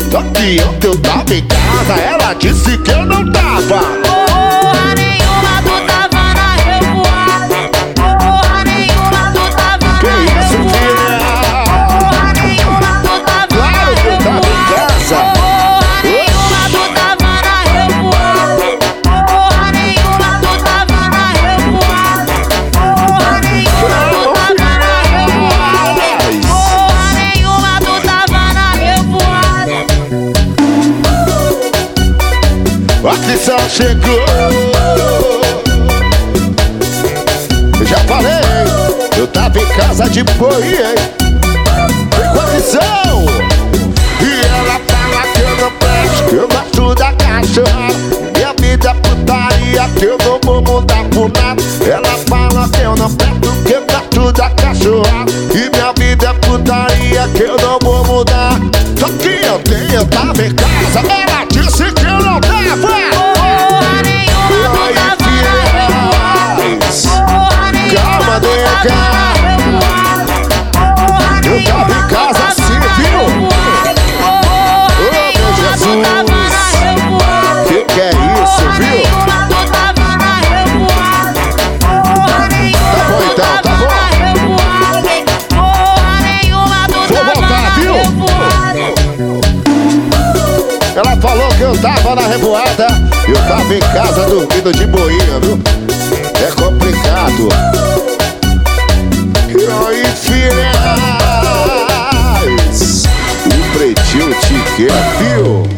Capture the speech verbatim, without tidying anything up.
Só que ontem eu tava em casa, ela disse que eu não tava. Porra nenhuma, tu tava na revoada. Porra nenhuma, tu tava na Que isso, filha? Porra nenhuma, tu tava Claro que eu tava em casa. Porra nenhuma, tu tava na revoada. Porra nenhuma, tu tava na revoada. Porra nenhuma, tu tava na revoada. Porra nenhuma, tu tava na revoada. A atenção chegou. Eu já falei, eu tava em casa de boi, hein? Vem com atenção. E ela fala que eu não presto, que eu gosto da cachorra. Minha vida é putaria, que eu não vou mudar por nada. Ela fala que eu não presto, que eu gosto da cachorra. E minha vida é putaria, que eu não vou mudar. Só que eu tenho, eu tava em casa, ela disse que eu não tava. Porra nenhuma, tu tava na revoada. Porra nenhuma, Calma, tu tava na revoada. Porra eu tava em casa assim, viu? Porra nenhuma, tu tava na revoada. Que que é isso, Porra viu? nenhuma, tu tava na revoada. Porra nenhuma, Tá bom tu então, tá tava bom. na revoada. Porra nenhuma, tu Vou tava voltar, na viu? revoada. Ela falou que eu tava na revoada. Eu tava em casa dormindo de boinha, viu? É complicado. E aí, filhas, o Pretinho te quer, viu?